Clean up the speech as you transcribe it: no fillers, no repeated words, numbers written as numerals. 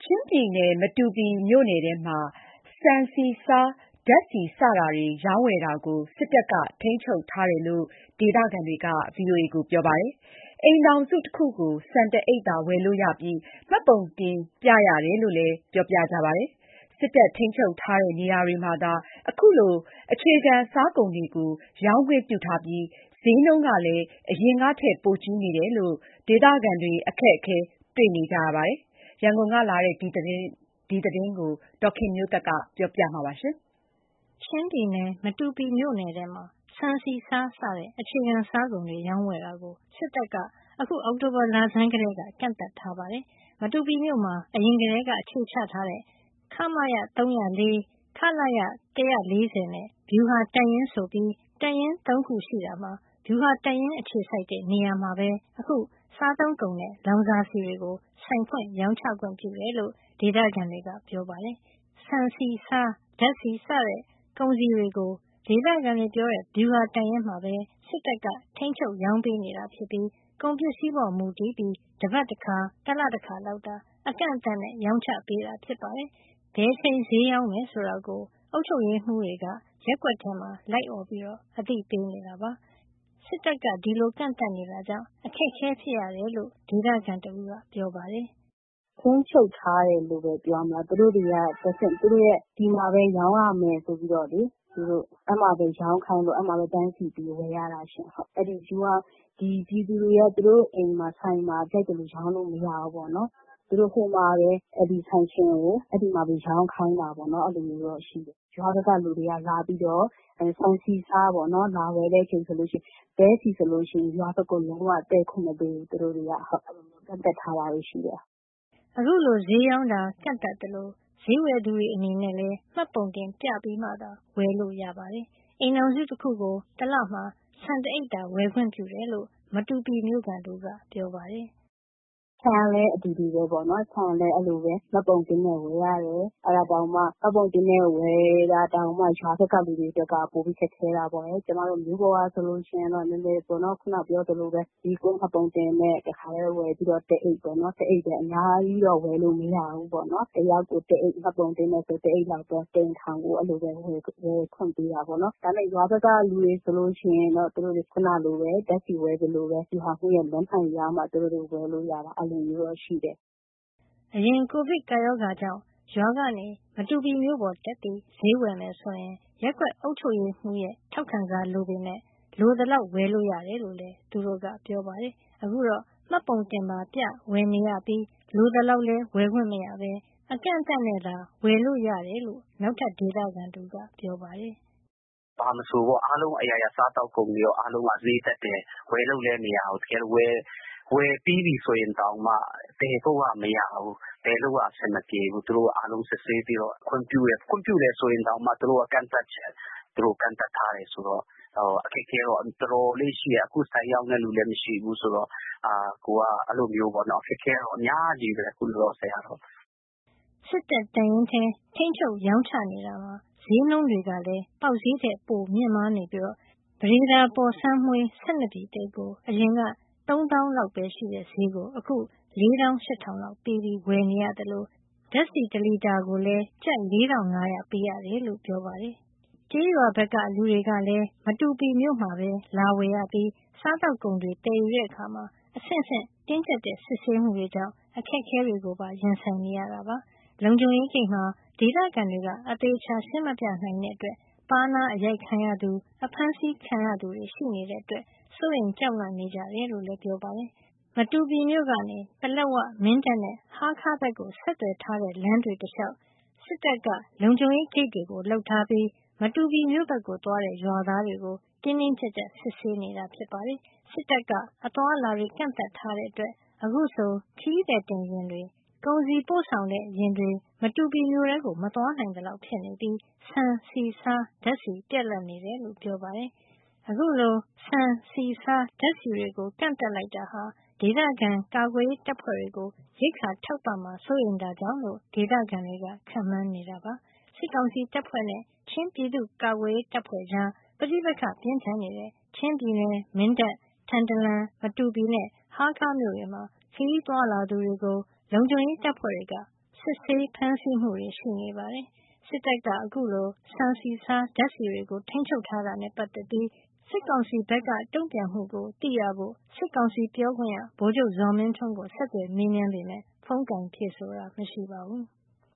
ချင်းပြည်နယ်မတူပီမြို့နယ်ထဲမှာဆန်ဆီဆားဓာတ်ဆီစတာတွေရောင်းဝယ်တာကိုစစ်တပ်ကထိန်းချုပ်ထားတယ်လို့ဒေသခံတွေကပြောပါတယ်။အိမ်ထောင်စုတစ်ခုကိုဆန်တအိတ်သာဝယ်လို့ရပြီးမှတ်ပုံတင်ပြရတယ်လို့လည်းပြောပြကြပါတယ်။စစ်တပ်ထိန်းချုပ်ထားတဲ့နေရာတွေမှာသာအခုလိုအခြေခံစားကုန်တွေကိုရောင်းခွင့်ပြုထားပြီးဈေးနှုန်းကလည်းအရင်ကထက်ပိုကြီးနေတယ်လို့ဒေသခံတွေအခက်အခဲတွေ့နေကြရပါတယ်။ရန်ကုန်ကလာတဲ့ဒီသတင်းကိုဒေါ်ခင်မျိုးသက်ကပြောပြမှာပါ။ချင်းပြည်နယ်မတူပီမြို့နယ်ထဲမှာဆန်ဆီဆားစတဲ့အခြေခံစားကုန်တွေရောင်းဝယ်တာကိုစစ်တပ်ကအခုအောက်တိုဘာလဆန်းကတည်းကကန့်သတ်ထားပါတယ်။မတူပီမြို့မှာအရင်ကတည်းကအခြေချထားတဲ့ခမရ304ခလရ140နဲ့ဗျူဟာတပ်ရင်းဆိုပြီးတပ်ရင်း3ခုရှိတာမှာဗျူဟာတပ်ရင်းအခြေစိုက်တဲ့နေရာမှာပဲအခုစားသုံးကုန်နဲ့လောင်စာဆီတွေကိုဆိုင်ဖွင့်ရောင်းချခွင့်ပြုတယ်လို့ဒေသခံတွေကပြောပါတယ်။ဆန်ဆီဆားဓာတ်ဆီစတဲ့ကုန်စည်တွေကိုဒေသခံတွေပြောတဲ့ဗျူဟာတပ်ရင်းမှာပဲစစ်တပ်ကထိန်းချုပ်ရောင်းပေးနေတာဖြစ်ပြီးကုန်ပစ္စည်းပေါ်မူတည်ပြီးတပတ်တစ်ခါတလတစ်ခါလောက်သာအကန့်အသတ်နဲ့ရောင်းချပေးတာဖြစ်ပါတယ်။ဘယ်ချိန်ဈေးရောင်းမယ်ဆိုတာကိုအုပ်ချုပ်ရေးမှူးတွေကရက်ကွက်ထဲမှာလိုက်អော်ပြီးအသိပေးနေတာပါ။စစ်တပ်ကဒီလိုကန့်သတ်နေတာကြောင့်အခက်အခဲဖြစ်ရတယ်လို့ဒေသခံတဦးကပြောပါတယ်။ထိန်းချုပ်ထားတယ်လို့ပဲပြောရမလားသူတို့တွေကသူတို့ရဲ့ဒီမှာပဲရောင်းရမယ်ဆိုပြီးတော့လေသူတို့အဲ့မှာပဲရောင်းခိုင်းလို့အဲ့မှာပဲတန်းစီပြီးဝယ်ရတာရှင်ဟုတ်အဲ့ဒီယူကဒီပြည်သူတွေကသူတို့အိမ်မှာဆိုင်မှာကြိုက်တယ်လို့ရောင်းလို့မရဘူးပေါ့နော်သူတို့ဟိုမှာပဲအဲ့ဒီဆိုင်ရှင်ကိုအဲ့ဒီမှာပဲရောင်းခိုင်းတာပေါ့နော်အဲ့လိုမျိုးတော့ရှိတယ်ရွာကလူတွေကလာပြီးတော့ဆန်စီစားပေါ့နော်လာဝယ်တဲ့ချိန်ဆိုလို့ရှိရင်ဘဲစီဆိုလို့ရှိရင်ရွာဘက်ကိုလုံးဝတဲခွင့်မပေးဘူးသူတို့တွေကဟုတ်အဲ့လိုမျိုးကန့်သက်ထားတာရှိတယ်အခုလိုဈေးရောင်းတာကန့်သတ်တယ်လို့ဈေးဝယ်သူတွေအနေနဲ့လည်းမှတ်ပုံတင်ပြပြီးမှသာဝယ်လို့ရပါတယ်။အိမ်အောင်စုတစ်ခုကိုတစ်လမှာဆန်တအိတ်သာဝယ်ခွင့်ပြုတယ်လို့မတူပီမြို့ခံတို့ကပြောပါတယ်။ဆန်လည်းအတူတူပဲပေါ့နော်ဆန်လည်းအဲ့လိုပဲမှတ်ပုံတင်နဲ့ဝယ်ရတယ်အဲ့ဒါတောင်မှမှတ်ပုံတင်နဲ့ဝယ်တာတောင်မှရွာဘက်ကလူတွေတွေကပိုပြီးခက်ခဲတာပေါ့လေကျမတို့မျိုးပေါ်ကဆိုလို့ရှိရင်တော့နည်းနည်းပေါ့နော်ခုနပြောသလိုပဲဒီကုန်းမှတ်ပုံတင်နဲ့တခါလဲဝယ်ပြီးတော့တအိတ်ပေါ့နော်တအိတ်ပဲအများကြီးတော့ဝယ်လို့မရဘူးပေါ့နော်တယောက်ကိုတအိတ်မှတ်ပုံတင်နဲ့ဆိုတအိတ်လောက်တော့တင်ထောင်ကိုအဲ့လိုပဲဝယ်ခွင့်ပေးတာပေါ့နော်ဒါနဲ့ရွာဘက်ကလူတွေဆိုလို့ရှိရင်တော့သူတို့တွေခုနလိုပဲဓာတ်ဆီဝယ်သလိုပဲဒီဟာကိုရလမ်းဆိုင်ရမှသူတို့တွေဝယ်လို့ရတာအဲ့လိုမျိုးတော့ရှိတယ်အရင်ကိုဗစ်ကာရောဂါကြောင့်ရွာကနေမတူပီမျိုးပေါ်တက်ပြီးဈေးဝယ်မယ်ဆိုရင်ရက်ကွက်အုပ်ချုပ်ရေးမှူးရဲ့ထောက်ခံစာလိုပေမဲ့လိုသလောက်ဝယ်လို့ရတယ်လို့လည်းသူတို့ကပြောပါတယ်။အခုတော့မှတ်ပုံတင်ပါပြဝယ်နေရပြီးလိုသလောက်လည်းဝယ်ခွင့်မရပဲအကန့်အသတ်နဲ့သာဝယ်လို့ရတယ်လို့နောက်ထပ်ဒေသခံတူကပြောပါတယ်။ဘာမဆိုပေါ့အားလုံးအရာရာစားတော့ကုန်ပြီးတော့အားလုံးကဈေးတက်တယ်ဝယ်လို့လည်းမရဘူးတကယ်ဝယ်ပြီးပြီဆိုရင်တောင်မှတည်ဖို့ကမရဘူးတည်လို့ကအဆင်မပြေဘူးသူတို့အားလုံးစစ်ဆေးပြီးတော့ခွင့်ပြုတယ်ဆိုရင်တောင်မှသူတို့ကန့်သက်ချက်သူတို့ကန့်သက်ထားတယ်ဆိုတော့အခက်အခဲတော့တော်တော်လေးရှိရအခုဆိုင်ရောက်တဲ့လူလည်းမရှိဘူးဆိုတော့ကိုကအဲ့လိုမျိုးပေါ့နော်အခက်အခဲတော့အများကြီးပဲအခုလောဆယ်ကတော့စစ်တပ်တန်ရင်ထိန်းချုပ်ရောင်းချနေတာမှာဈေးနှုန်းတွေကလည်းပေါက်ဈေးထက်ပိုမြင့်မားနေပြီးတော့ပရိဒါပေါ်ဆန်းမွှေး12ပြည်တိတ်ကိုအရင်က3000လောက်ပဲရှိတဲ့ဈေးကိုအခု4800လောက်ပေးပြီးဝယ်နေရတယ်လို့ဓာတ်ဆီ1လီတာကိုလည်းကျပ်4500ပေးရတယ်လို့ပြောပါတယ်။ကျေးရွာဘက်ကလူတွေကလည်းမတူပီမြို့မှာပဲလာဝယ်ရပြီးစားတောက်ကုန်တွေတည်ယူတဲ့အခါမှာအဆင့်ဆင့်တင်းကျပ်တဲ့စစ်ဆေးမှုတွေကြောင့်အခက်အခဲတွေကိုပါရင်ဆိုင်နေရတာပါ။လုံခြုံရေးကိစ္စမှာဒေသခံတွေကအသေးချာရှင်းမပြနိုင်တဲ့အတွက်ပါနာအရိုက်ခံရသူအဖမ်းဆီးခံရသူတွေရှိနေတဲ့အတွက်စိုးရိမ်ကြောက်လန့်နေကြတယ်လို့လည်းပြောပါတယ်။မတူပီမြို့ကနေပလက်ဝမင်းတပ်နဲ့ဟားခါးဘက်ကိုဆက်သွယ်ထားတဲ့လမ်းတွေတစ်လျှောက်စစ်တပ်ကလုံခြုံရေးဂိတ်တွေကိုလှုပ်ထားပြီးမတူပီမြို့ဘက်ကိုသွားတဲ့ရွာသားတွေကိုတင်းတင်းကျပ်ကျပ်စစ်ဆေးနေတာဖြစ်ပါတယ်။စစ်တပ်ကအသွားအလာတွေကန့်သတ်ထားတဲ့အတွက်အခုဆိုခရီးသည်တင်ယာဉ်တွေကုန်စည်ပို့ဆောင်တဲ့ယာဉ်တွေမတူပီမြို့ထဲကိုမသွားနိုင်သလောက်ဖြစ်နေပြီးဆန်ဆီဆားဓာတ်ဆီပြတ်လတ်နေတယ်လို့ပြောပါတယ်။အခုလိုဆန်ဆီဆားဓာတ်ဆီတွေကိုကန့်သတ်လိုက်တာဟာဒေသခံကာကွယ်ရေးတပ်ဖွဲ့တွေကိုရိက္ခာထောက်ပံ့မှာစိုးရိမ်တာကြောင့်လို့ဒေသခံတွေကခန့်မှန်းနေတာပါ။စစ်ကောင်စီတပ်ဖွဲ့နဲ့ချင်းပြည်သူ့ကာကွယ်ရေးတပ်ဖွဲ့ကြားပဋိပက္ခပြင်းထန်နေတဲ့ချင်းပြည်နယ်မင်းတပ်ထန်တလန်မတူပီနဲ့ဟားခါးမြို့တွေမှာခရီးသွားလာသူတွေကိုလုံခြုံရေးတပ်ဖွဲ့တွေကစစစ်ဆေးဖမ်းဆီးမှုတွေရှိနေပါတယ်။ စစ်တပ်ကအခုလိုဆန်စီဆားဓါတ်ဆီတွေကိုထိန်းချုပ်ထားတာနဲ့ပတ်သက်ပြီးစစ်ကောင်စီဘက်ကတုံ့ပြန်မှုကိုသိရဖို့စစ်ကောင်စီပြောခွင့်ရဗိုလ်ချုပ်ဇော်မင်းထွန်းကိုဆက်သွယ်မေးမြန်းပေမယ့်ဖုန်းကိုင်ဖြေဆိုတာမရှိပါဘူး။